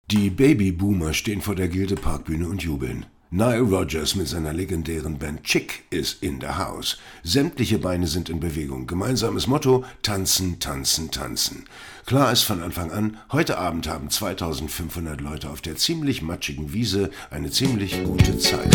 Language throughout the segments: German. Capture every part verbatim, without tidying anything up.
Die Babyboomer stehen vor der Gilde Parkbühne und jubeln. Nile Rodgers mit seiner legendären Band Chick ist in der House. Sämtliche Beine sind in Bewegung. Gemeinsames Motto: Tanzen, tanzen, tanzen. Klar ist von Anfang an, heute Abend haben zweitausendfünfhundert Leute auf der ziemlich matschigen Wiese eine ziemlich gute Zeit.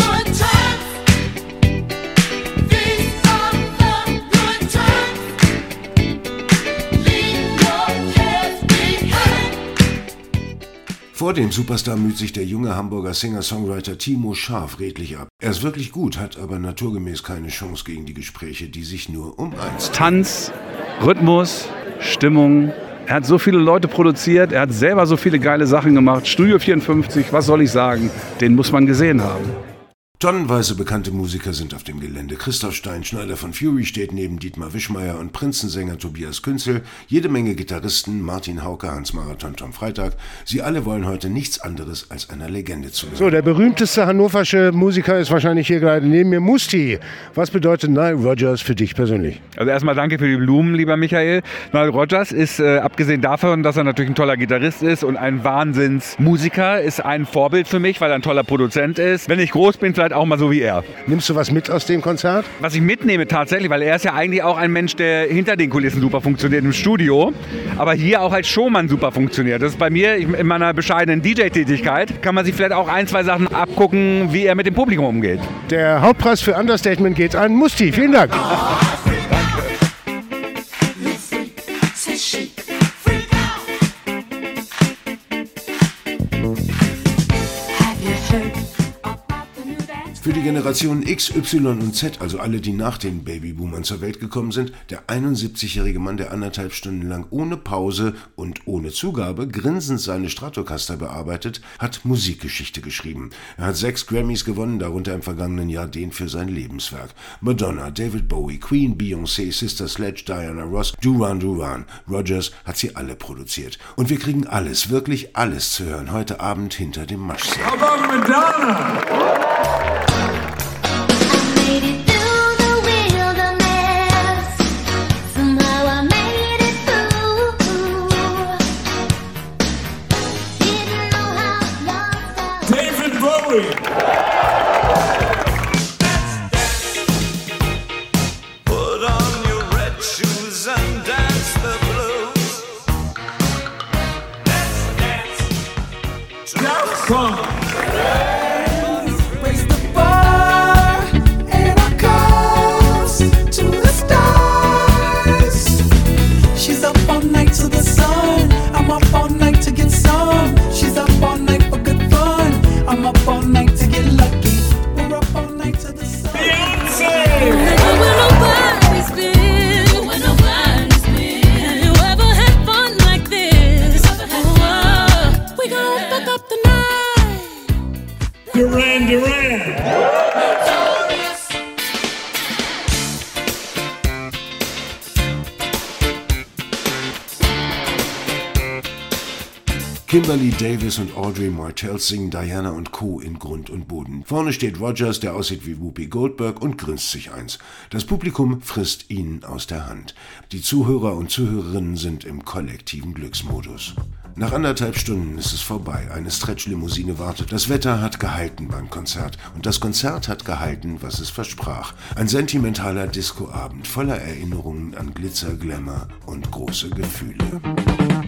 Vor dem Superstar müht sich der junge Hamburger Singer-Songwriter Timo Scharf redlich ab. Er ist wirklich gut, hat aber naturgemäß keine Chance gegen die Gespräche, die sich nur um eins drehen. Tanz, Rhythmus, Stimmung. Er hat so viele Leute produziert, er hat selber so viele geile Sachen gemacht. Studio vierundfünfzig, was soll ich sagen, den muss man gesehen haben. Tonnenweise bekannte Musiker sind auf dem Gelände. Christoph Steinschneider von Fury steht neben Dietmar Wischmeier und Prinzensänger Tobias Künzel. Jede Menge Gitarristen, Martin Hauke, Hans Marathon, Tom Freitag. Sie alle wollen heute nichts anderes als einer Legende zuhören. So, der berühmteste hannoversche Musiker ist wahrscheinlich hier gerade neben mir. Musti, was bedeutet Nile Rodgers für dich persönlich? Also erstmal danke für die Blumen, lieber Michael. Nile Rodgers ist, äh, abgesehen davon, dass er natürlich ein toller Gitarrist ist und ein Wahnsinnsmusiker, ist ein Vorbild für mich, weil er ein toller Produzent ist. Wenn ich groß bin, vielleicht auch mal so wie er. Nimmst du was mit aus dem Konzert? Was ich mitnehme tatsächlich, weil er ist ja eigentlich auch ein Mensch, der hinter den Kulissen super funktioniert im Studio, aber hier auch als Showmann super funktioniert. Das ist bei mir in meiner bescheidenen D J-Tätigkeit, kann man sich vielleicht auch ein, zwei Sachen abgucken, wie er mit dem Publikum umgeht. Der Hauptpreis für Understatement geht an Musti. Vielen Dank. Für die Generationen X, Y und Z, also alle, die nach den Babyboomern zur Welt gekommen sind, der einundsiebzigjährige Mann, der anderthalb Stunden lang ohne Pause und ohne Zugabe grinsend seine Stratocaster bearbeitet, hat Musikgeschichte geschrieben. Er hat sechs Grammys gewonnen, darunter im vergangenen Jahr den für sein Lebenswerk. Madonna, David Bowie, Queen, Beyoncé, Sister Sledge, Diana Ross, Duran Duran. Rodgers hat sie alle produziert. Und wir kriegen alles, wirklich alles zu hören, heute Abend hinter dem Maschsee. How about Madonna? David Bowie. Put on your red shoes and dance the blues. Let's dance. Daft Punk. Raise the bar and our cars to the stars. She's up all night to the sun. I'm up all night to get some. She's up all night for good fun. I'm up all night to get lucky. We're up all night to the sun. Beyonce. Where nobody's been, where nobody's been. Have you ever had fun like this? Oh, we gon' fuck up the night. Duran Duran. Kimberly Davis und Audrey Martels singen Diana und Co. in Grund und Boden. Vorne steht Rodgers, der aussieht wie Whoopi Goldberg und grinst sich eins. Das Publikum frisst ihn aus der Hand. Die Zuhörer und Zuhörerinnen sind im kollektiven Glücksmodus. Nach anderthalb Stunden ist es vorbei. Eine Stretch-Limousine wartet. Das Wetter hat gehalten beim Konzert. Und das Konzert hat gehalten, was es versprach. Ein sentimentaler Discoabend voller Erinnerungen an Glitzer, Glamour und große Gefühle.